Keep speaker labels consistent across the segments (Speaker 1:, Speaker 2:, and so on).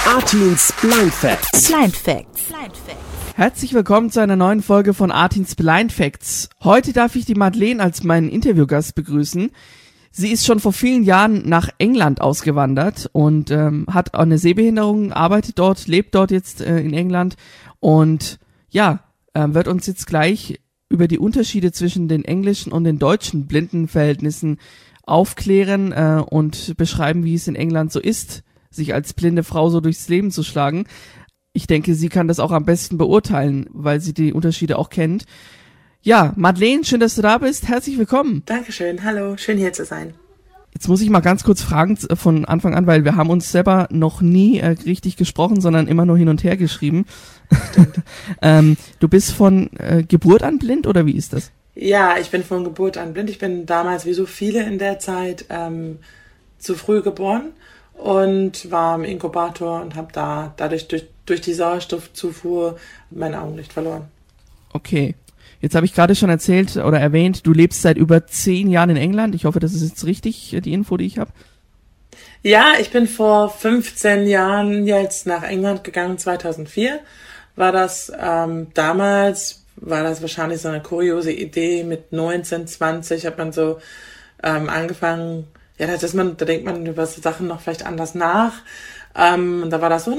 Speaker 1: Artins Blind Facts.
Speaker 2: Blind Facts.
Speaker 3: Herzlich willkommen zu einer neuen Folge von Artins Blind Facts. Heute darf ich die Madeleine als meinen Interviewgast begrüßen. Sie ist schon vor vielen Jahren nach England ausgewandert und hat auch eine Sehbehinderung, arbeitet dort, lebt dort jetzt in England und wird uns jetzt gleich über die Unterschiede zwischen den englischen und den deutschen Blindenverhältnissen aufklären und beschreiben, wie es in England so ist, sich als blinde Frau so durchs Leben zu schlagen. Ich denke, sie kann das auch am besten beurteilen, weil sie die Unterschiede auch kennt. Ja, Madeleine, schön, dass du da bist. Herzlich willkommen.
Speaker 4: Dankeschön, hallo, schön hier zu sein.
Speaker 3: Jetzt muss ich mal ganz kurz fragen von Anfang an, weil wir haben uns selber noch nie richtig gesprochen, sondern immer nur hin und her geschrieben. Du bist von Geburt an blind oder wie ist das?
Speaker 4: Ja, ich bin von Geburt an blind. Ich bin damals, wie so viele in der Zeit, zu früh geboren und war im Inkubator und habe dadurch durch die Sauerstoffzufuhr mein Augenlicht verloren.
Speaker 3: Okay. Jetzt habe ich gerade schon erzählt oder erwähnt, du lebst seit über 10 Jahren in England. Ich hoffe, das ist jetzt richtig, die Info, die ich habe.
Speaker 4: Ja, ich bin vor 15 Jahren jetzt nach England gegangen, 2004. Damals war das wahrscheinlich so eine kuriose Idee. Mit 19, 20 hat man so angefangen, ja, da denkt man über so Sachen noch vielleicht anders nach. Und da war das so,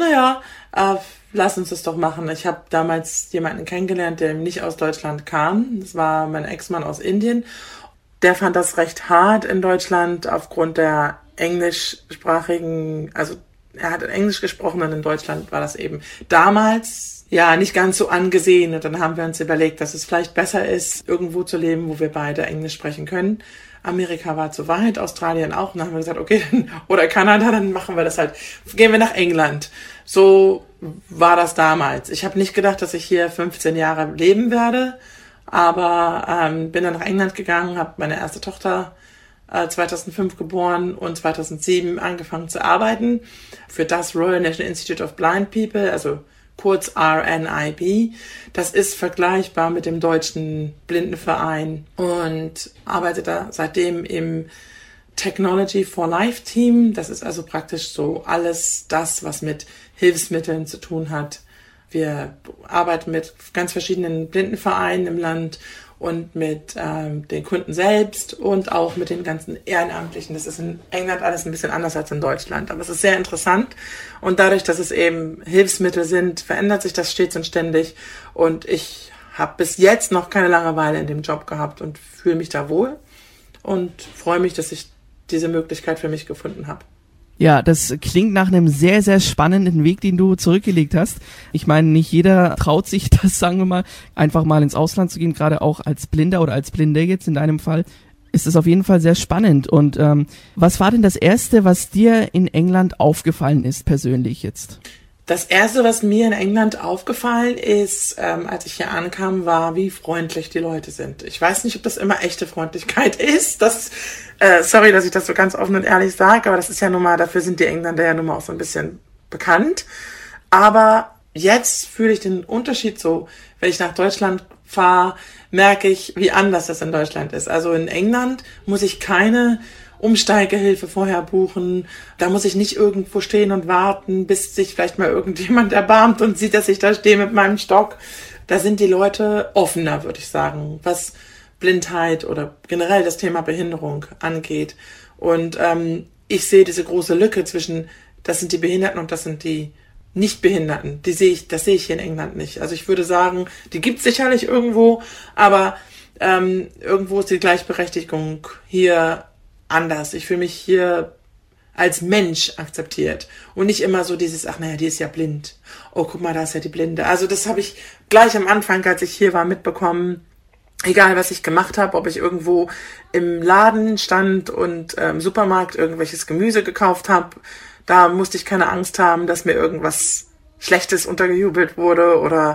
Speaker 4: lass uns das doch machen. Ich habe damals jemanden kennengelernt, der nicht aus Deutschland kam. Das war mein Ex-Mann aus Indien. Der fand das recht hart in Deutschland aufgrund der englischsprachigen, also er hat Englisch gesprochen und in Deutschland war das eben damals ja nicht ganz so angesehen. Und dann haben wir uns überlegt, dass es vielleicht besser ist, irgendwo zu leben, wo wir beide Englisch sprechen können. Amerika war zu weit, Australien auch. Und dann haben wir gesagt, okay, oder Kanada, dann machen wir das halt. Gehen wir nach England. So war das damals. Ich habe nicht gedacht, dass ich hier 15 Jahre leben werde, aber bin dann nach England gegangen, habe meine erste Tochter 2005 geboren und 2007 angefangen zu arbeiten für das Royal National Institute of Blind People, also kurz RNIB. Das ist vergleichbar mit dem deutschen Blindenverein und arbeite da seitdem im Technology for Life Team. Das ist also praktisch so alles das, was mit Hilfsmitteln zu tun hat. Wir arbeiten mit ganz verschiedenen Blindenvereinen im Land und mit den Kunden selbst und auch mit den ganzen Ehrenamtlichen. Das ist in England alles ein bisschen anders als in Deutschland, aber es ist sehr interessant. Und dadurch, dass es eben Hilfsmittel sind, verändert sich das stets und ständig. Und ich habe bis jetzt noch keine Langeweile in dem Job gehabt und fühle mich da wohl und freue mich, dass ich diese Möglichkeit für mich gefunden habe.
Speaker 3: Ja, das klingt nach einem sehr, sehr spannenden Weg, den du zurückgelegt hast. Ich meine, nicht jeder traut sich das, sagen wir mal, einfach mal ins Ausland zu gehen, gerade auch als Blinder oder als Blinde jetzt in deinem Fall. Ist es auf jeden Fall sehr spannend. Und was war denn das Erste, was dir in England aufgefallen ist, persönlich jetzt?
Speaker 4: Das Erste, was mir in England aufgefallen ist, als ich hier ankam, war, wie freundlich die Leute sind. Ich weiß nicht, ob das immer echte Freundlichkeit ist. Sorry, dass ich das so ganz offen und ehrlich sage, aber das ist ja nun mal, dafür sind die Engländer ja nun mal auch so ein bisschen bekannt. Aber jetzt fühle ich den Unterschied so, wenn ich nach Deutschland fahre, merke ich, wie anders das in Deutschland ist. Also in England muss ich keine Umsteigehilfe vorher buchen. Da muss ich nicht irgendwo stehen und warten, bis sich vielleicht mal irgendjemand erbarmt und sieht, dass ich da stehe mit meinem Stock. Da sind die Leute offener, würde ich sagen, was Blindheit oder generell das Thema Behinderung angeht. Und ich sehe diese große Lücke zwischen, das sind die Behinderten und das sind die Nichtbehinderten. Das sehe ich hier in England nicht. Also ich würde sagen, die gibt es sicherlich irgendwo, aber irgendwo ist die Gleichberechtigung hier anders. Ich fühle mich hier als Mensch akzeptiert und nicht immer so dieses, die ist ja blind. Oh, guck mal, da ist ja die Blinde. Also das habe ich gleich am Anfang, als ich hier war, mitbekommen. Egal, was ich gemacht habe, ob ich irgendwo im Laden stand und im Supermarkt irgendwelches Gemüse gekauft habe, da musste ich keine Angst haben, dass mir irgendwas Schlechtes untergejubelt wurde oder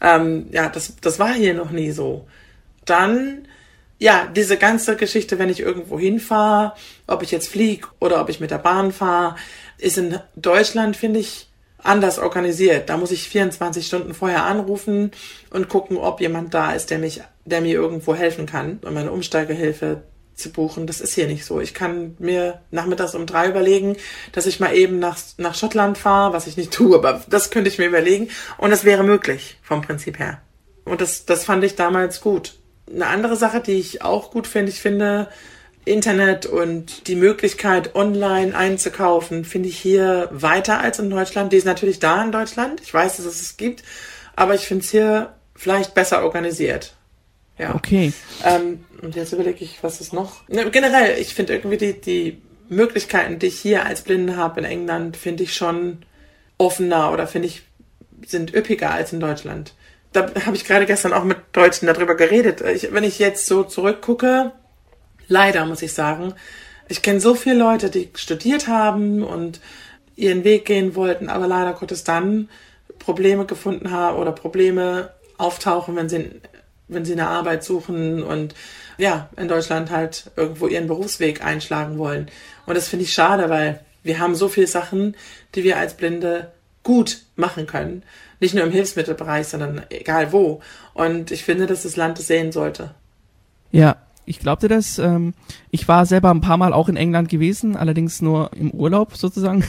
Speaker 4: das war hier noch nie so. Dann diese ganze Geschichte, wenn ich irgendwo hinfahre, ob ich jetzt fliege oder ob ich mit der Bahn fahre, ist in Deutschland, finde ich, anders organisiert. Da muss ich 24 Stunden vorher anrufen und gucken, ob jemand da ist, der mir irgendwo helfen kann und meine Umsteigehilfe zu buchen. Das ist hier nicht so. Ich kann mir nachmittags um 3 überlegen, dass ich mal eben nach Schottland fahre, was ich nicht tue, aber das könnte ich mir überlegen. Und das wäre möglich, vom Prinzip her. Und das fand ich damals gut. Eine andere Sache, die ich auch gut finde, ich finde Internet und die Möglichkeit, online einzukaufen, finde ich hier weiter als in Deutschland. Die ist natürlich da in Deutschland. Ich weiß, dass es es gibt, aber ich finde es hier vielleicht besser organisiert. Ja.
Speaker 3: Okay.
Speaker 4: Und jetzt überlege ich, was ist noch? Generell, ich finde irgendwie die Möglichkeiten, die ich hier als Blinde habe in England, finde ich schon offener oder finde ich, sind üppiger als in Deutschland. Da habe ich gerade gestern auch mit Deutschen darüber geredet. Wenn ich jetzt so zurückgucke, leider muss ich sagen, ich kenne so viele Leute, die studiert haben und ihren Weg gehen wollten, aber leider Gottes dann Probleme gefunden haben oder Probleme auftauchen, wenn sie eine Arbeit suchen und ja, in Deutschland halt irgendwo ihren Berufsweg einschlagen wollen. Und das finde ich schade, weil wir haben so viele Sachen, die wir als Blinde gut machen können. Nicht nur im Hilfsmittelbereich, sondern egal wo. Und ich finde, dass das Land es sehen sollte.
Speaker 3: Ja, ich glaubte das. Ich war selber ein paar Mal auch in England gewesen, allerdings nur im Urlaub sozusagen.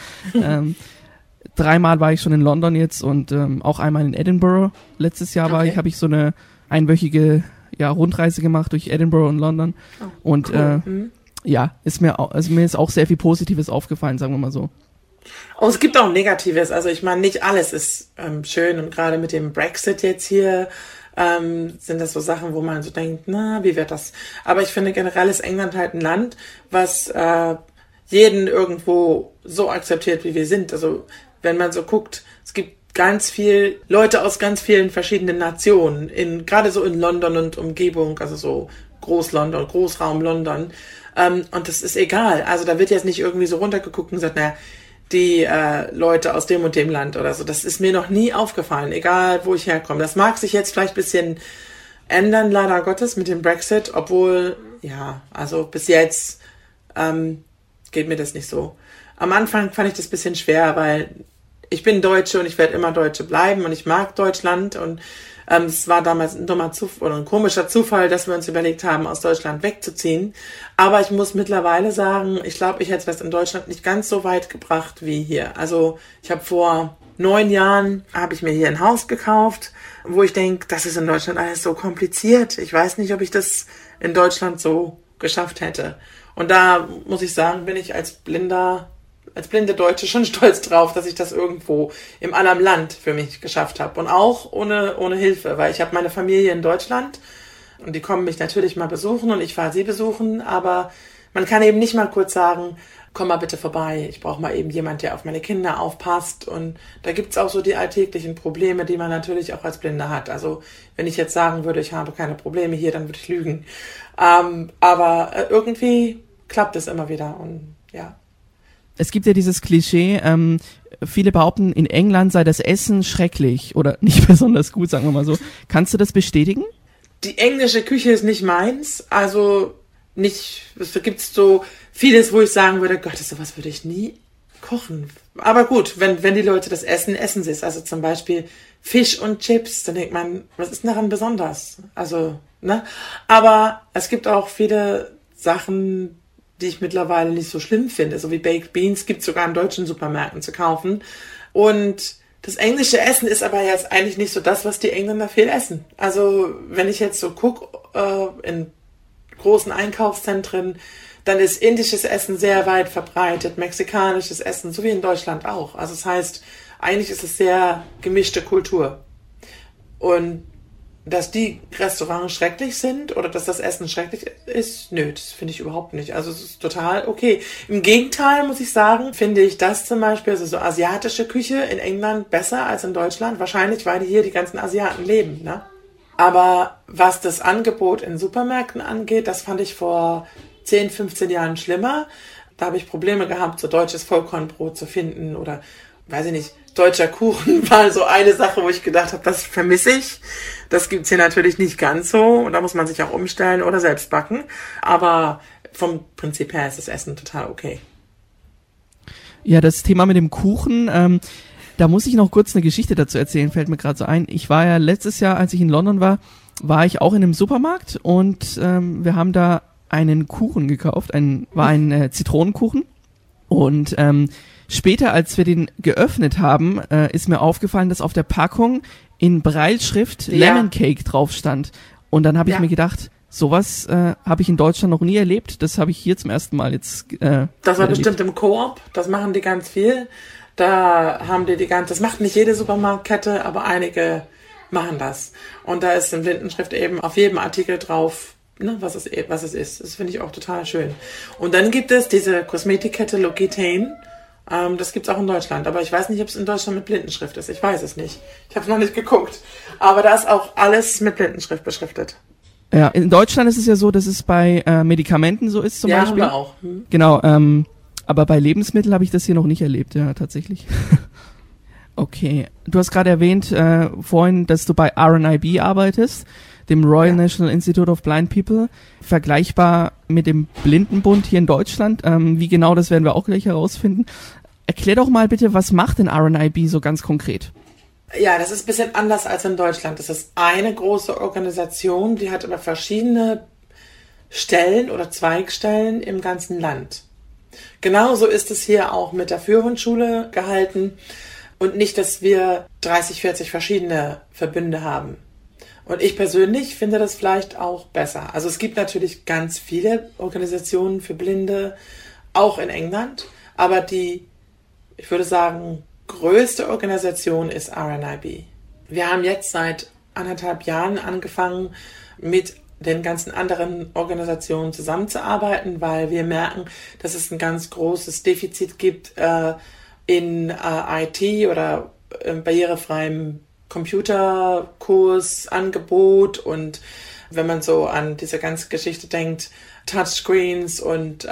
Speaker 3: 3-mal war ich schon in London jetzt und auch einmal in Edinburgh. Letztes Jahr habe ich so eine einwöchige Rundreise gemacht durch Edinburgh und London. Oh, und cool. Ist mir ist auch sehr viel Positives aufgefallen, sagen wir mal so.
Speaker 4: Oh, es gibt auch Negatives. Also ich meine, nicht alles ist schön und gerade mit dem Brexit jetzt hier sind das so Sachen, wo man so denkt, na, wie wird das? Aber ich finde generell ist England halt ein Land, was jeden irgendwo so akzeptiert, wie wir sind. Also wenn man so guckt, es gibt ganz viel Leute aus ganz vielen verschiedenen Nationen, gerade so in London und Umgebung, also so Groß-London, Großraum London. Und das ist egal. Also da wird jetzt nicht irgendwie so runtergeguckt und gesagt, naja, die Leute aus dem und dem Land oder so. Das ist mir noch nie aufgefallen, egal wo ich herkomme. Das mag sich jetzt vielleicht ein bisschen ändern, leider Gottes, mit dem Brexit, obwohl, ja, also bis jetzt geht mir das nicht so. Am Anfang fand ich das ein bisschen schwer, weil ich bin Deutsche und ich werde immer Deutsche bleiben und ich mag Deutschland und es war damals ein dummer Zufall oder ein komischer Zufall, dass wir uns überlegt haben, aus Deutschland wegzuziehen. Aber ich muss mittlerweile sagen, ich glaube, ich hätte es in Deutschland nicht ganz so weit gebracht wie hier. Also ich habe vor 9 Jahren, habe ich mir hier ein Haus gekauft, wo ich denke, das ist in Deutschland alles so kompliziert. Ich weiß nicht, ob ich das in Deutschland so geschafft hätte. Und da muss ich sagen, bin ich als blinde Deutsche schon stolz drauf, dass ich das irgendwo im anderen Land für mich geschafft habe. Und auch ohne Hilfe, weil ich habe meine Familie in Deutschland und die kommen mich natürlich mal besuchen und ich fahre sie besuchen, aber man kann eben nicht mal kurz sagen, komm mal bitte vorbei, ich brauche mal eben jemand, der auf meine Kinder aufpasst. Und da gibt's auch so die alltäglichen Probleme, die man natürlich auch als Blinder hat. Also wenn ich jetzt sagen würde, ich habe keine Probleme hier, dann würde ich lügen. Aber irgendwie klappt es immer wieder und ja.
Speaker 3: Es gibt ja dieses Klischee, viele behaupten, in England sei das Essen schrecklich oder nicht besonders gut, sagen wir mal so. Kannst du das bestätigen?
Speaker 4: Die englische Küche ist nicht meins, also nicht, es gibt so vieles, wo ich sagen würde, Gott, sowas würde ich nie kochen. Aber gut, wenn die Leute das essen sie es. Also zum Beispiel Fisch und Chips, dann denkt man, was ist denn daran besonders? Also, ne? Aber es gibt auch viele Sachen, die ich mittlerweile nicht so schlimm finde. So wie Baked Beans gibt es sogar in deutschen Supermärkten zu kaufen. Und das englische Essen ist aber jetzt eigentlich nicht so das, was die Engländer viel essen. Also wenn ich jetzt so gucke, in großen Einkaufszentren, dann ist indisches Essen sehr weit verbreitet, mexikanisches Essen, so wie in Deutschland auch. Also das heißt, eigentlich ist es sehr gemischte Kultur. Und dass die Restaurants schrecklich sind oder dass das Essen schrecklich ist, nö, das finde ich überhaupt nicht. Also es ist total okay. Im Gegenteil muss ich sagen, finde ich das zum Beispiel, also so asiatische Küche in England besser als in Deutschland. Wahrscheinlich, weil hier die ganzen Asiaten leben, ne? Aber was das Angebot in Supermärkten angeht, das fand ich vor 10, 15 Jahren schlimmer. Da habe ich Probleme gehabt, so deutsches Vollkornbrot zu finden oder, weiß ich nicht, deutscher Kuchen war so eine Sache, wo ich gedacht habe, das vermisse ich. Das gibt's hier natürlich nicht ganz so und da muss man sich auch umstellen oder selbst backen. Aber vom Prinzip her ist das Essen total okay.
Speaker 3: Ja, das Thema mit dem Kuchen, da muss ich noch kurz eine Geschichte dazu erzählen, fällt mir gerade so ein. Ich war ja letztes Jahr, als ich in London war ich auch in einem Supermarkt und wir haben da einen Kuchen gekauft, war ein Zitronenkuchen. Und später, als wir den geöffnet haben, ist mir aufgefallen, dass auf der Packung in Brailleschrift Lemon Cake drauf stand. Und dann habe ich mir gedacht, sowas habe ich in Deutschland noch nie erlebt. Das habe ich hier zum ersten Mal jetzt
Speaker 4: Das war bestimmt im Coop. Das machen die ganz viel. Da haben die das macht nicht jede Supermarktkette, aber einige machen das. Und da ist in Blindenschrift eben auf jedem Artikel drauf, ne, was es ist. Das finde ich auch total schön. Und dann gibt es diese Kosmetikkette L'Occitane. Das gibt's auch in Deutschland. Aber ich weiß nicht, ob es in Deutschland mit Blindenschrift ist. Ich weiß es nicht. Ich habe es noch nicht geguckt. Aber da ist auch alles mit Blindenschrift beschriftet.
Speaker 3: Ja, in Deutschland ist es ja so, dass es bei Medikamenten so ist zum Beispiel.
Speaker 4: Ja, haben wir auch.
Speaker 3: Genau, aber bei Lebensmitteln habe ich das hier noch nicht erlebt, ja, tatsächlich. Okay, du hast gerade erwähnt vorhin, dass du bei RNIB arbeitest, dem Royal National Institute of Blind People, vergleichbar mit dem Blindenbund hier in Deutschland. Wie genau, das werden wir auch gleich herausfinden. Erklär doch mal bitte, was macht denn RNIB so ganz konkret?
Speaker 4: Ja, das ist ein bisschen anders als in Deutschland. Das ist eine große Organisation, die hat aber verschiedene Stellen oder Zweigstellen im ganzen Land. Genauso ist es hier auch mit der Führhundschule gehalten und nicht, dass wir 30, 40 verschiedene Verbünde haben. Und ich persönlich finde das vielleicht auch besser. Also es gibt natürlich ganz viele Organisationen für Blinde, auch in England, aber die, ich würde sagen, größte Organisation ist RNIB. Wir haben jetzt seit 1,5 Jahren angefangen, mit den ganzen anderen Organisationen zusammenzuarbeiten, weil wir merken, dass es ein ganz großes Defizit gibt in IT oder barrierefreiem Computerkurs, Angebot, und wenn man so an diese ganze Geschichte denkt, Touchscreens und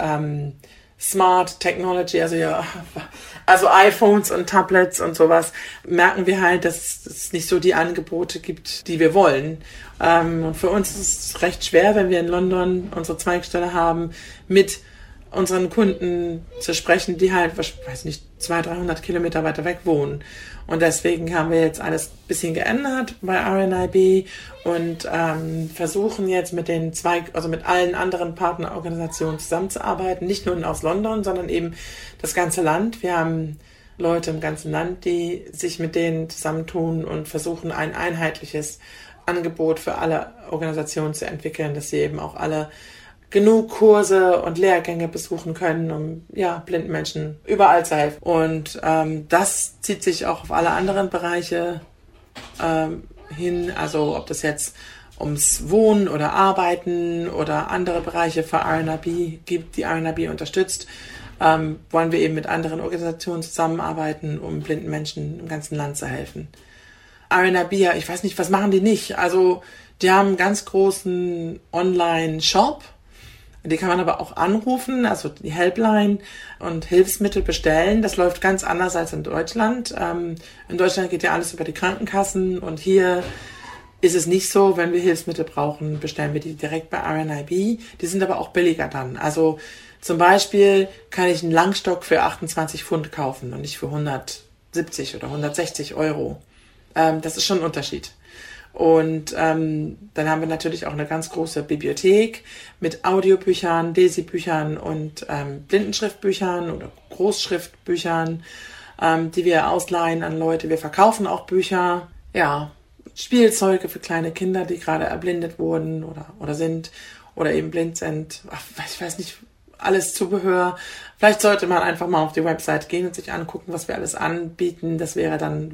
Speaker 4: Smart Technology, also iPhones und Tablets und sowas, merken wir halt, dass es nicht so die Angebote gibt, die wir wollen. Und für uns ist es recht schwer, wenn wir in London unsere Zweigstelle haben, mit unseren Kunden zu sprechen, die halt, weiß nicht, 200, 300 Kilometer weiter weg wohnen. Und deswegen haben wir jetzt alles ein bisschen geändert bei RNIB und versuchen jetzt mit mit allen anderen Partnerorganisationen zusammenzuarbeiten, nicht nur aus London, sondern eben das ganze Land. Wir haben Leute im ganzen Land, die sich mit denen zusammentun und versuchen, ein einheitliches Angebot für alle Organisationen zu entwickeln, dass sie eben auch alle genug Kurse und Lehrgänge besuchen können, um blinden Menschen überall zu helfen. Und das zieht sich auch auf alle anderen Bereiche hin, also ob das jetzt ums Wohnen oder Arbeiten oder andere Bereiche für RNIB gibt, die RNIB unterstützt, wollen wir eben mit anderen Organisationen zusammenarbeiten, um blinden Menschen im ganzen Land zu helfen. RNIB, ich weiß nicht, was machen die nicht? Also die haben einen ganz großen Online-Shop. Die kann man aber auch anrufen, also die Helpline, und Hilfsmittel bestellen. Das läuft ganz anders als in Deutschland. In Deutschland geht ja alles über die Krankenkassen und hier ist es nicht so. Wenn wir Hilfsmittel brauchen, bestellen wir die direkt bei RNIB. Die sind aber auch billiger dann. Also zum Beispiel kann ich einen Langstock für 28 Pfund kaufen und nicht für 170 oder 160 Euro. Das ist schon ein Unterschied. Und dann haben wir natürlich auch eine ganz große Bibliothek mit Audiobüchern, Desi-Büchern und Blindenschriftbüchern oder Großschriftbüchern, die wir ausleihen an Leute. Wir verkaufen auch Bücher, Spielzeuge für kleine Kinder, die gerade erblindet wurden oder sind oder eben blind sind. Ich weiß nicht, alles Zubehör. Vielleicht sollte man einfach mal auf die Website gehen und sich angucken, was wir alles anbieten. Das wäre dann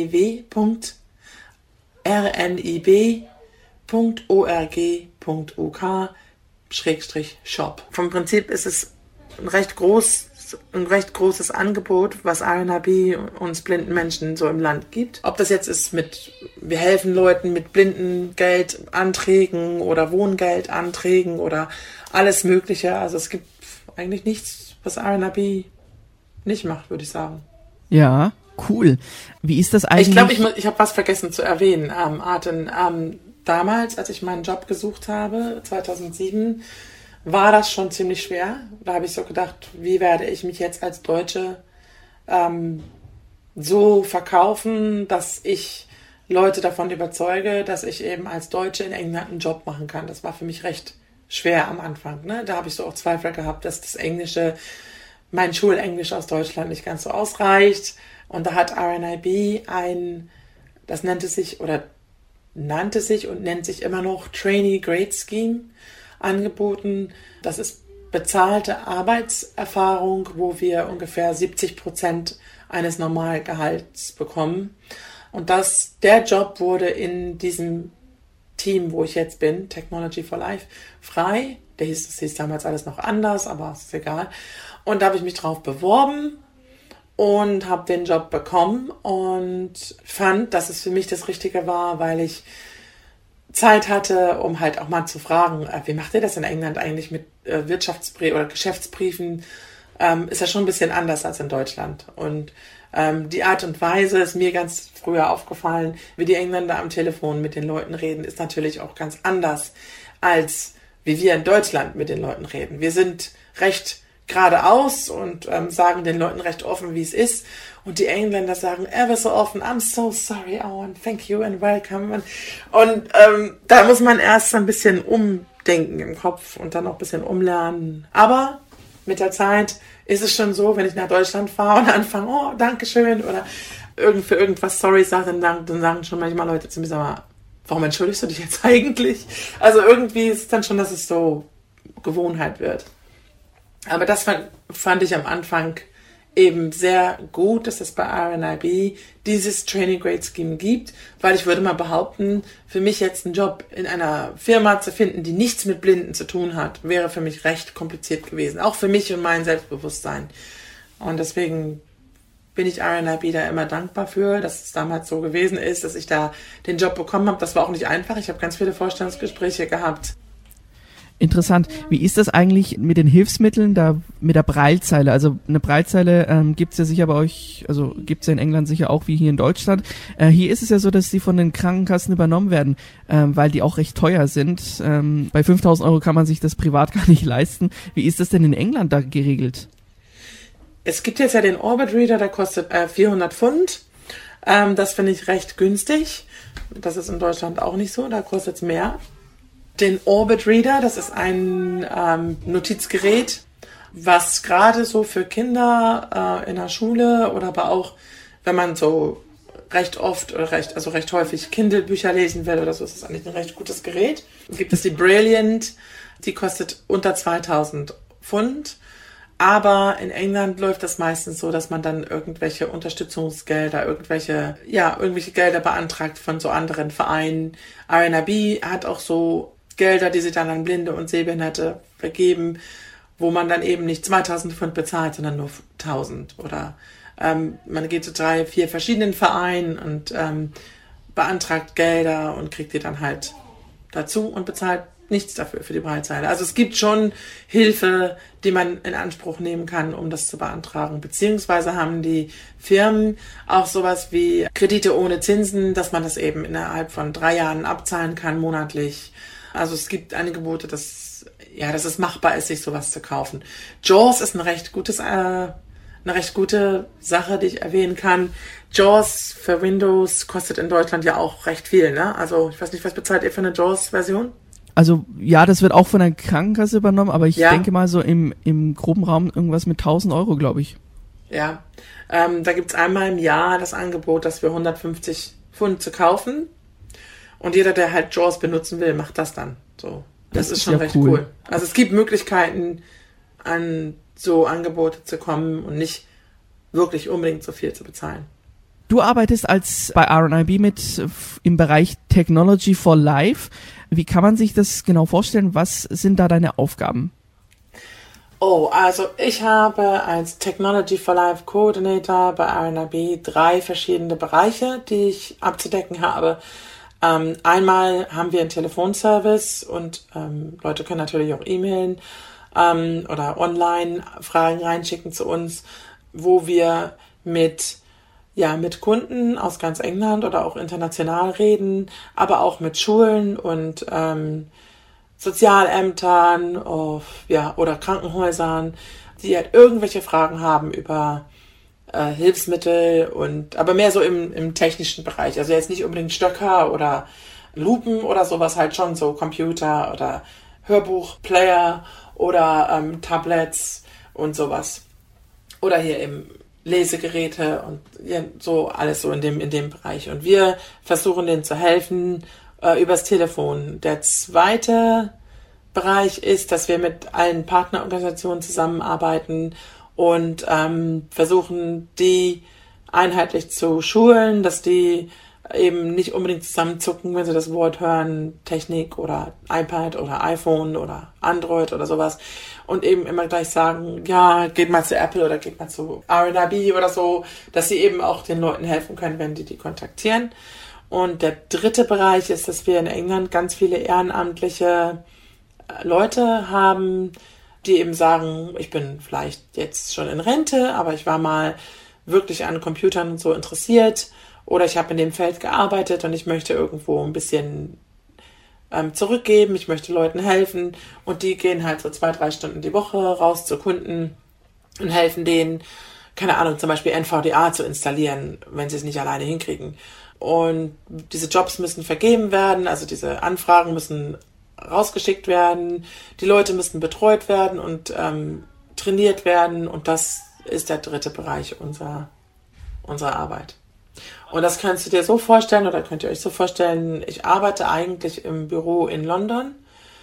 Speaker 4: www.rnib.org.uk/shop. Vom Prinzip ist es ein recht großes Angebot, was RNIB uns blinden Menschen so im Land gibt. Ob das jetzt ist wir helfen Leuten mit Blindengeldanträgen oder Wohngeldanträgen oder alles Mögliche. Also es gibt eigentlich nichts, was RNIB nicht macht, würde ich sagen.
Speaker 3: Ja, cool. Wie ist das eigentlich?
Speaker 4: Ich glaube, ich habe was vergessen zu erwähnen, Arten. Damals, als ich meinen Job gesucht habe, 2007, war das schon ziemlich schwer. Da habe ich so gedacht, wie werde ich mich jetzt als Deutsche so verkaufen, dass ich Leute davon überzeuge, dass ich eben als Deutsche in England einen Job machen kann. Das war für mich recht schwer am Anfang. Ne? Da habe ich so auch Zweifel gehabt, dass das Englische, mein Schulenglisch aus Deutschland nicht ganz so ausreicht. Und da hat RNIB das nannte sich und nennt sich immer noch Trainee Grade Scheme angeboten. Das ist bezahlte Arbeitserfahrung, wo wir ungefähr 70% eines Normalgehalts bekommen. Und der Job wurde in diesem Team, wo ich jetzt bin, Technology for Life, frei. Das hieß damals alles noch anders, aber ist egal. Und da habe ich mich drauf beworben und habe den Job bekommen und fand, dass es für mich das Richtige war, weil ich Zeit hatte, um halt auch mal zu fragen, wie macht ihr das in England eigentlich mit Wirtschaftsbriefen oder Geschäftsbriefen? Ist ja schon ein bisschen anders als in Deutschland. Und die Art und Weise ist mir ganz früher aufgefallen, wie die Engländer am Telefon mit den Leuten reden, ist natürlich auch ganz anders, als wie wir in Deutschland mit den Leuten reden. Wir sind recht geradeaus und sagen den Leuten recht offen, wie es ist. Und die Engländer sagen ever so often, I'm so sorry, oh, and thank you and welcome. Und da muss man erst ein bisschen umdenken im Kopf und dann auch ein bisschen umlernen. Aber mit der Zeit ist es schon so, wenn ich nach Deutschland fahre und anfange, oh, Dankeschön oder für irgendwas sorry sage, dann sagen schon manchmal Leute zu mir, sag mal, warum entschuldigst du dich jetzt eigentlich? Also irgendwie ist es dann schon, dass es so Gewohnheit wird. Aber das fand ich am Anfang eben sehr gut, dass es bei RNIB dieses Training Grade Scheme gibt, weil ich würde mal behaupten, für mich jetzt einen Job in einer Firma zu finden, die nichts mit Blinden zu tun hat, wäre für mich recht kompliziert gewesen. Auch für mich und mein Selbstbewusstsein. Und deswegen bin ich RNIB da immer dankbar für, dass es damals so gewesen ist, dass ich da den Job bekommen habe. Das war auch nicht einfach. Ich habe ganz viele Vorstellungsgespräche gehabt.
Speaker 3: Interessant. Wie ist das eigentlich mit den Hilfsmitteln, mit der Braillezeile? Also eine Braillezeile gibt's ja sicher bei euch, also gibt's ja in England sicher auch wie hier in Deutschland. Hier ist es ja so, dass die von den Krankenkassen übernommen werden, weil die auch recht teuer sind. Bei 5.000 Euro kann man sich das privat gar nicht leisten. Wie ist das denn in England da geregelt?
Speaker 4: Es gibt jetzt ja den Orbit Reader, der kostet 400 Pfund. Das finde ich recht günstig. Das ist in Deutschland auch nicht so, da kostet es mehr. Den Orbit Reader, das ist ein Notizgerät, was gerade so für Kinder in der Schule oder aber auch, wenn man so recht oft oder recht häufig Kindle-Bücher lesen will oder so, ist das eigentlich ein recht gutes Gerät. Dann gibt es die Brilliant, die kostet unter 2.000 Pfund. Aber in England läuft das meistens so, dass man dann irgendwelche Unterstützungsgelder, irgendwelche Gelder beantragt von so anderen Vereinen. RNIB hat auch so Gelder, die sie dann an Blinde und Sehbehinderte vergeben, wo man dann eben nicht 2.000 Pfund bezahlt, sondern nur 1.000. Oder man geht zu 3, 4 verschiedenen Vereinen und beantragt Gelder und kriegt die dann halt dazu und bezahlt nichts dafür, für die Braillezeile. Also es gibt schon Hilfe, die man in Anspruch nehmen kann, um das zu beantragen. Beziehungsweise haben die Firmen auch sowas wie Kredite ohne Zinsen, dass man das eben innerhalb von 3 Jahren abzahlen kann, monatlich. Also es gibt Angebote, dass es machbar ist, sich sowas zu kaufen. JAWS ist eine recht gute Sache, die ich erwähnen kann. JAWS für Windows kostet in Deutschland ja auch recht viel, ne? Also ich weiß nicht, was bezahlt ihr für eine JAWS-Version?
Speaker 3: Also ja, das wird auch von der Krankenkasse übernommen, aber ich denke mal so im groben Raum irgendwas mit 1.000 Euro, glaube ich.
Speaker 4: Ja, da gibt's einmal im Jahr das Angebot, das für 150 Pfund zu kaufen. Und jeder, der halt JAWS benutzen will, macht das dann. So, das ist schon recht cool. Also es gibt Möglichkeiten, an so Angebote zu kommen und nicht wirklich unbedingt so viel zu bezahlen.
Speaker 3: Du arbeitest bei RNIB im Bereich Technology for Life. Wie kann man sich das genau vorstellen? Was sind da deine Aufgaben?
Speaker 4: Also ich habe als Technology for Life Coordinator bei RNIB 3 verschiedene Bereiche, die ich abzudecken habe. Einmal haben wir einen Telefonservice und Leute können natürlich auch E-Mailen oder online Fragen reinschicken zu uns, wo wir mit Kunden aus ganz England oder auch international reden, aber auch mit Schulen und Sozialämtern oder Krankenhäusern, die halt irgendwelche Fragen haben über Hilfsmittel aber mehr so im technischen Bereich. Also jetzt nicht unbedingt Stöcker oder Lupen oder sowas, halt schon so Computer oder Hörbuchplayer oder Tablets und sowas. Oder hier eben Lesegeräte und so alles so in dem Bereich. Und wir versuchen denen zu helfen übers Telefon. Der zweite Bereich ist, dass wir mit allen Partnerorganisationen zusammenarbeiten und versuchen, die einheitlich zu schulen, dass die eben nicht unbedingt zusammenzucken, wenn sie das Wort hören, Technik oder iPad oder iPhone oder Android oder sowas und eben immer gleich sagen, ja, geht mal zu Apple oder geht mal zu RNIB oder so, dass sie eben auch den Leuten helfen können, wenn die kontaktieren. Und der dritte Bereich ist, dass wir in England ganz viele ehrenamtliche Leute haben, die eben sagen, ich bin vielleicht jetzt schon in Rente, aber ich war mal wirklich an Computern und so interessiert oder ich habe in dem Feld gearbeitet und ich möchte irgendwo ein bisschen zurückgeben, ich möchte Leuten helfen und die gehen halt so 2-3 Stunden die Woche raus zu Kunden und helfen denen, keine Ahnung, zum Beispiel NVDA zu installieren, wenn sie es nicht alleine hinkriegen. Und diese Jobs müssen vergeben werden, also diese Anfragen müssen rausgeschickt werden, die Leute müssen betreut werden und trainiert werden und das ist der dritte Bereich unserer Arbeit. Und das kannst du dir so vorstellen oder könnt ihr euch so vorstellen, ich arbeite eigentlich im Büro in London.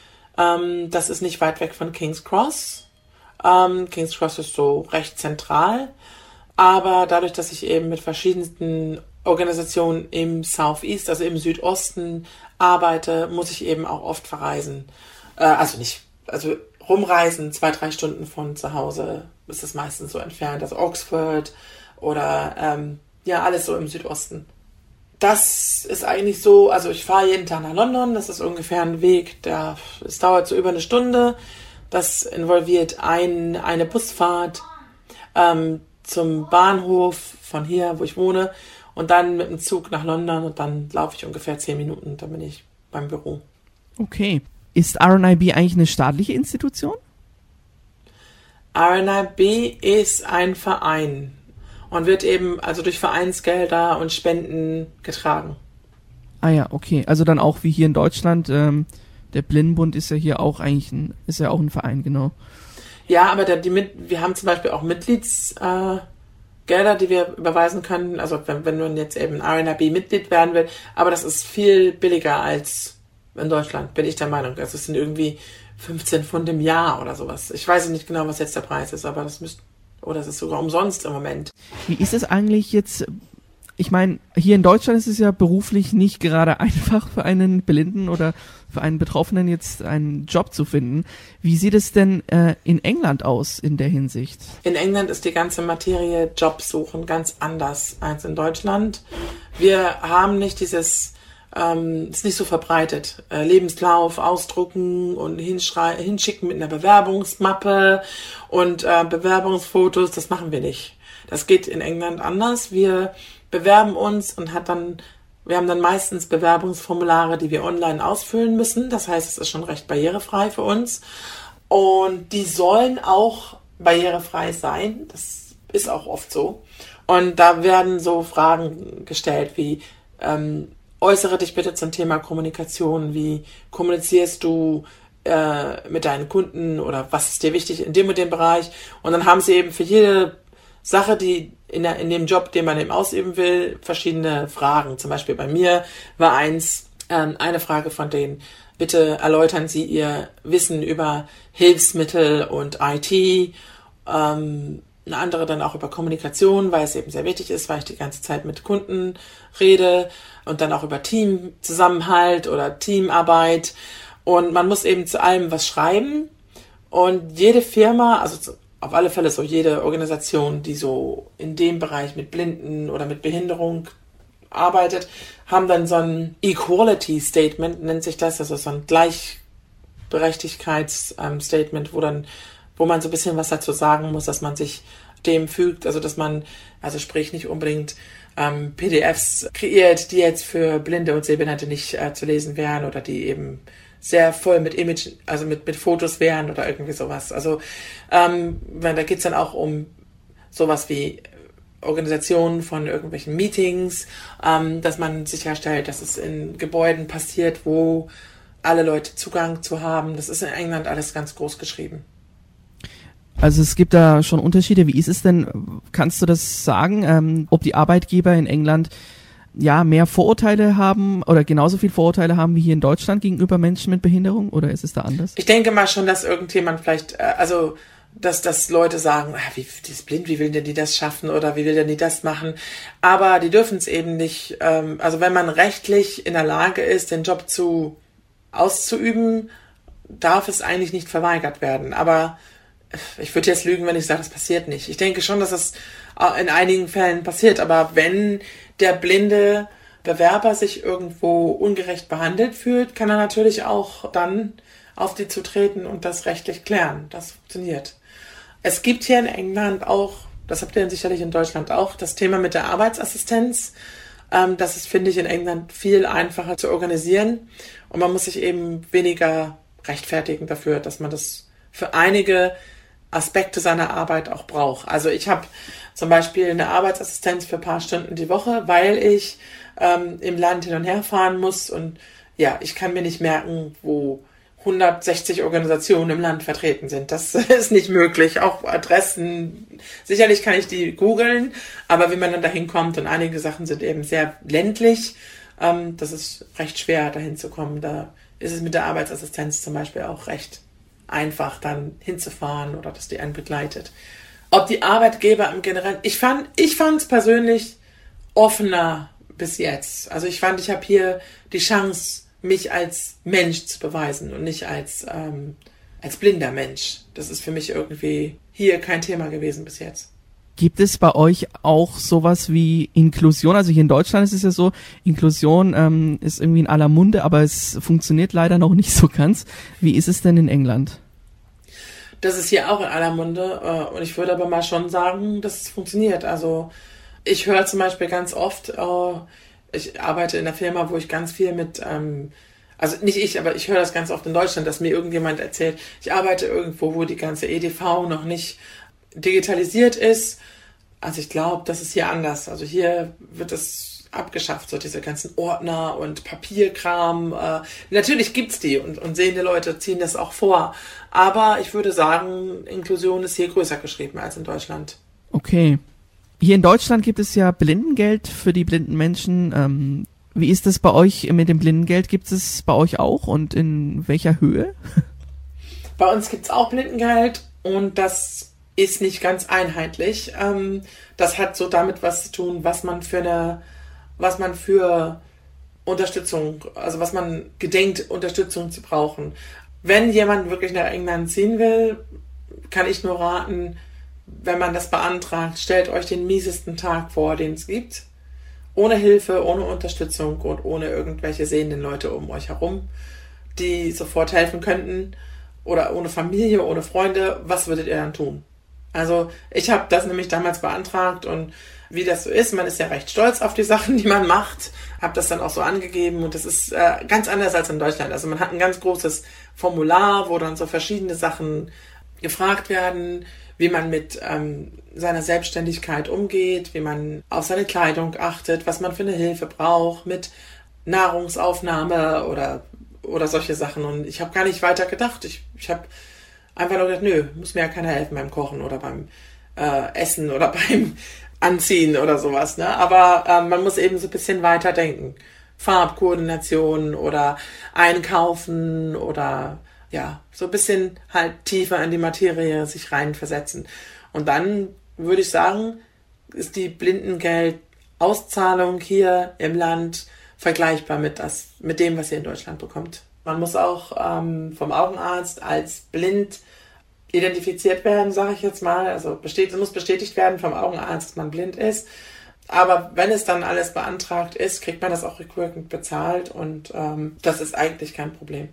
Speaker 4: Das ist nicht weit weg von King's Cross. King's Cross ist so recht zentral, aber dadurch, dass ich eben mit verschiedensten Organisationen im Southeast, also im Südosten arbeite, muss ich eben auch oft verreisen. Also rumreisen, 2-3 Stunden von zu Hause ist es meistens so entfernt, also Oxford oder alles so im Südosten. Das ist eigentlich so, also ich fahre jeden Tag nach London, das ist ungefähr ein Weg, es dauert so über eine Stunde. Das involviert eine Busfahrt zum Bahnhof von hier, wo ich wohne, und dann mit dem Zug nach London und dann laufe ich ungefähr 10 Minuten, dann bin ich beim Büro.
Speaker 3: Okay. Ist RNIB eigentlich eine staatliche Institution?
Speaker 4: RNIB ist ein Verein und wird eben also durch Vereinsgelder und Spenden getragen.
Speaker 3: Ah ja, okay. Also dann auch wie hier in Deutschland, der Blindenbund ist ja hier auch eigentlich ein Verein, genau.
Speaker 4: Ja, aber wir haben zum Beispiel auch Mitgliedsgelder, die wir überweisen können. Also wenn man jetzt eben RNIB-Mitglied werden will, aber das ist viel billiger als in Deutschland, bin ich der Meinung. Also es sind irgendwie 15 Pfund im Jahr oder sowas. Ich weiß nicht genau, was jetzt der Preis ist, aber es ist sogar umsonst im Moment.
Speaker 3: Wie ist es eigentlich jetzt? Ich meine, hier in Deutschland ist es ja beruflich nicht gerade einfach für einen Blinden oder für einen Betroffenen jetzt einen Job zu finden. Wie sieht es denn in England aus in der Hinsicht?
Speaker 4: In England ist die ganze Materie Jobsuchen ganz anders als in Deutschland. Wir haben nicht ist nicht so verbreitet. Lebenslauf ausdrucken und hinschicken mit einer Bewerbungsmappe und Bewerbungsfotos, das machen wir nicht. Das geht in England anders. Wir bewerben uns und wir haben dann meistens Bewerbungsformulare, die wir online ausfüllen müssen. Das heißt, es ist schon recht barrierefrei für uns. Und die sollen auch barrierefrei sein. Das ist auch oft so. Und da werden so Fragen gestellt wie, äußere dich bitte zum Thema Kommunikation. Wie kommunizierst du mit deinen Kunden oder was ist dir wichtig in dem und dem Bereich? Und dann haben sie eben für jede Sache, die in dem Job, den man eben ausüben will, verschiedene Fragen. Zum Beispiel bei mir war eine Frage von denen: Bitte erläutern Sie Ihr Wissen über Hilfsmittel und IT. Eine andere dann auch über Kommunikation, weil es eben sehr wichtig ist, weil ich die ganze Zeit mit Kunden rede, und dann auch über Teamzusammenhalt oder Teamarbeit. Und man muss eben zu allem was schreiben. Und jede Firma, also auf alle Fälle so jede Organisation, die so in dem Bereich mit Blinden oder mit Behinderung arbeitet, haben dann so ein Equality Statement, nennt sich das, also so ein Gleichberechtigkeitsstatement, wo man so ein bisschen was dazu sagen muss, dass man sich dem fügt, also dass man, also sprich nicht unbedingt PDFs kreiert, die jetzt für Blinde und Sehbehinderte nicht zu lesen wären oder die eben sehr voll mit mit Fotos wären oder irgendwie sowas. Also da geht's dann auch um sowas wie Organisationen von irgendwelchen Meetings, dass man sicherstellt, dass es in Gebäuden passiert, wo alle Leute Zugang zu haben. Das ist in England alles ganz groß geschrieben.
Speaker 3: Also es gibt da schon Unterschiede. Wie ist es denn, kannst du das sagen, ob die Arbeitgeber in England ja mehr Vorurteile haben oder genauso viel Vorurteile haben wie hier in Deutschland gegenüber Menschen mit Behinderung, oder ist es da anders?
Speaker 4: Ich denke mal schon, dass irgendjemand vielleicht, dass Leute sagen, die ist blind, wie will denn die das schaffen oder wie will denn die das machen? Aber die dürfen es eben nicht, also wenn man rechtlich in der Lage ist, den Job auszuüben, darf es eigentlich nicht verweigert werden. Aber ich würde jetzt lügen, wenn ich sage, das passiert nicht. Ich denke schon, dass es in einigen Fällen passiert, aber wenn der blinde Bewerber sich irgendwo ungerecht behandelt fühlt, kann er natürlich auch dann auf die zutreten und das rechtlich klären. Das funktioniert. Es gibt hier in England auch, das habt ihr sicherlich in Deutschland auch, das Thema mit der Arbeitsassistenz. Das ist, finde ich, in England viel einfacher zu organisieren und man muss sich eben weniger rechtfertigen dafür, dass man das für einige Aspekte seiner Arbeit auch braucht. Also ich habe zum Beispiel eine Arbeitsassistenz für ein paar Stunden die Woche, weil ich im Land hin und her fahren muss und ja, ich kann mir nicht merken, wo 160 Organisationen im Land vertreten sind. Das ist nicht möglich. Auch Adressen, sicherlich kann ich die googeln, aber wie man dann dahin kommt und einige Sachen sind eben sehr ländlich, das ist recht schwer dahin zu kommen. Da ist es mit der Arbeitsassistenz zum Beispiel auch recht einfach dann hinzufahren oder dass die einen begleitet. Ob die Arbeitgeber im Generellen, ich fand es persönlich offener bis jetzt. Also ich fand, ich habe hier die Chance, mich als Mensch zu beweisen und nicht als blinder Mensch. Das ist für mich irgendwie hier kein Thema gewesen bis jetzt.
Speaker 3: Gibt es bei euch auch sowas wie Inklusion? Also hier in Deutschland ist es ja so, Inklusion ist irgendwie in aller Munde, aber es funktioniert leider noch nicht so ganz. Wie ist es denn in England?
Speaker 4: Das ist hier auch in aller Munde und ich würde aber mal schon sagen, dass es funktioniert. Also ich höre zum Beispiel ganz oft, ich arbeite in einer Firma, wo ich ganz viel mit, also nicht ich, aber ich höre das ganz oft in Deutschland, dass mir irgendjemand erzählt, ich arbeite irgendwo, wo die ganze EDV noch nicht digitalisiert ist. Also ich glaube, das ist hier anders. Also hier wird es abgeschafft, so diese ganzen Ordner und Papierkram. Natürlich gibt's die und sehende Leute ziehen das auch vor. Aber ich würde sagen, Inklusion ist hier größer geschrieben als in Deutschland.
Speaker 3: Okay. Hier in Deutschland gibt es ja Blindengeld für die blinden Menschen. Wie ist das bei euch mit dem Blindengeld? Gibt es bei euch auch und in welcher Höhe?
Speaker 4: Bei uns gibt's auch Blindengeld und das ist nicht ganz einheitlich. Das hat so damit was zu tun, was man für Unterstützung, also was man gedenkt, Unterstützung zu brauchen. Wenn jemand wirklich nach England ziehen will, kann ich nur raten, wenn man das beantragt, stellt euch den miesesten Tag vor, den es gibt. Ohne Hilfe, ohne Unterstützung und ohne irgendwelche sehenden Leute um euch herum, die sofort helfen könnten. Oder ohne Familie, ohne Freunde. Was würdet ihr dann tun? Also ich habe das nämlich damals beantragt und wie das so ist, man ist ja recht stolz auf die Sachen, die man macht, habe das dann auch so angegeben und das ist ganz anders als in Deutschland. Also man hat ein ganz großes Formular, wo dann so verschiedene Sachen gefragt werden, wie man mit seiner Selbstständigkeit umgeht, wie man auf seine Kleidung achtet, was man für eine Hilfe braucht mit Nahrungsaufnahme oder solche Sachen. Und ich habe gar nicht weiter gedacht. Ich habe einfach nur gedacht, nö, muss mir ja keiner helfen beim Kochen oder beim Essen oder beim Anziehen oder sowas. Ne? Aber man muss eben so ein bisschen weiter denken. Farbkoordination oder Einkaufen oder ja, so ein bisschen halt tiefer in die Materie sich reinversetzen. Und dann würde ich sagen, ist die Blindengeldauszahlung hier im Land vergleichbar mit dem, was ihr in Deutschland bekommt. Man muss auch vom Augenarzt als blind identifiziert werden, sage ich jetzt mal. Also es muss bestätigt werden vom Augenarzt, dass man blind ist. Aber wenn es dann alles beantragt ist, kriegt man das auch rückwirkend bezahlt und das ist eigentlich kein Problem.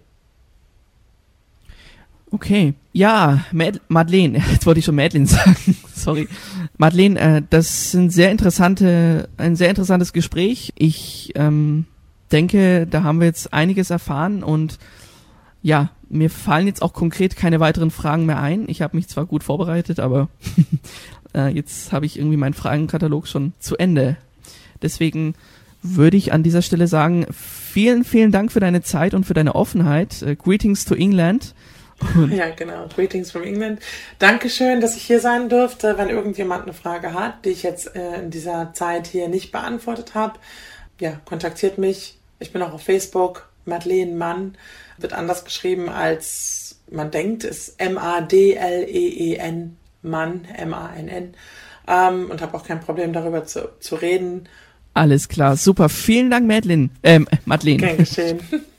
Speaker 3: Okay, ja, Madeleine, jetzt wollte ich schon Madeleine sagen, sorry. Madeleine, das ist ein sehr interessantes Gespräch. Ich denke, da haben wir jetzt einiges erfahren und ja, mir fallen jetzt auch konkret keine weiteren Fragen mehr ein. Ich habe mich zwar gut vorbereitet, aber jetzt habe ich irgendwie meinen Fragenkatalog schon zu Ende. Deswegen würde ich an dieser Stelle sagen, vielen, vielen Dank für deine Zeit und für deine Offenheit. Greetings to England.
Speaker 4: Ja, genau. Greetings from England. Dankeschön, dass ich hier sein durfte. Wenn irgendjemand eine Frage hat, die ich jetzt in dieser Zeit hier nicht beantwortet habe, ja, kontaktiert mich. Ich bin auch auf Facebook. Madeleine Mann wird anders geschrieben, als man denkt. Ist Madleen Mann, Mann. Und habe auch kein Problem darüber zu reden.
Speaker 3: Alles klar, super. Vielen Dank, Madeleine. Madeleine.
Speaker 4: Gern geschehen.